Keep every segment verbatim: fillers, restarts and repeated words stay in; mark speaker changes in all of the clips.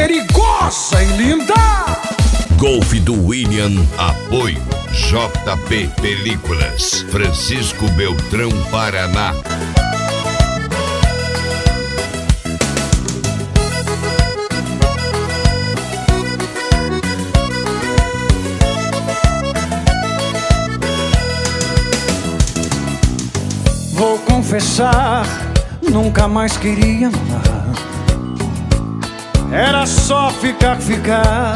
Speaker 1: perigosa e linda.
Speaker 2: Golfe do William, apoio J P Películas, Francisco Beltrão, Paraná.
Speaker 1: Vou confessar, nunca mais queria amar. Era só ficar, ficar.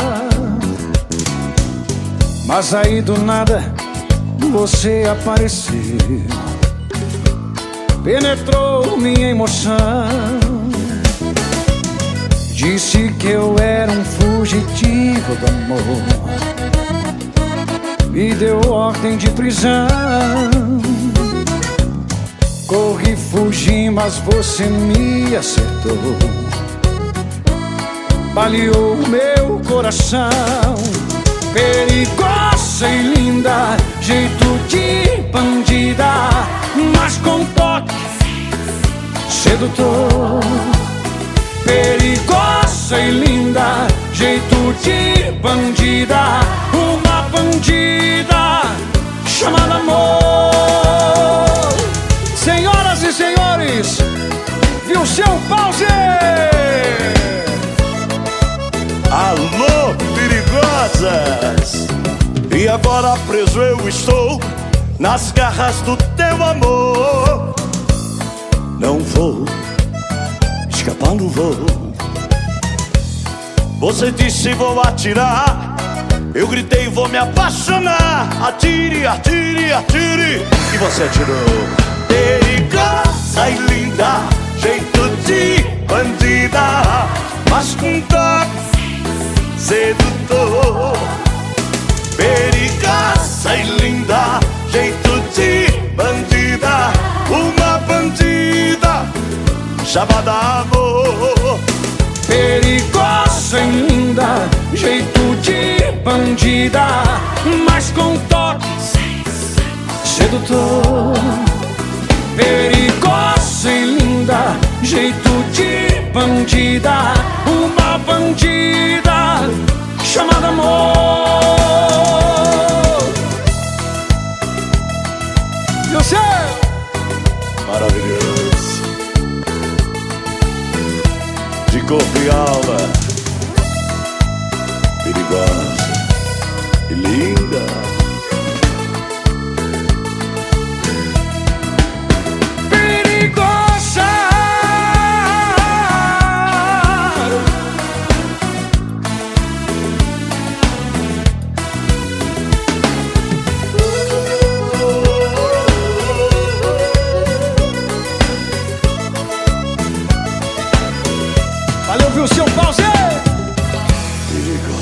Speaker 1: Mas aí do nada você apareceu, penetrou minha emoção. Disse que eu era um fugitivo do amor, me deu ordem de prisão. Corri, fugi, mas você me acertou, baleou meu coração. Perigosa e linda, jeito de bandida, mas com toque sedutor. Perigosa e linda, jeito de bandida, uma bandida chamada amor. Senhoras e senhores, viu seu pause?
Speaker 3: Alô, perigosas! E agora preso eu estou nas garras do teu amor. Não vou, escapar não vou. Você disse vou atirar, eu gritei vou me apaixonar. Atire, atire, atire, e você atirou. Perigosa e linda, jeito de bandida, mas com toque sedutor. Perigosa e linda, jeito de bandida, uma bandida chamada amor.
Speaker 1: Perigosa e linda, jeito de bandida, mas com toque sedutor. Perigosa e linda, jeito de bandida, uma bandida chamada amor. Eu sei!
Speaker 3: Maravilhoso, de corpo e alma, perigosa e linda.
Speaker 1: Valeu, viu seu pause?
Speaker 3: Perigosa.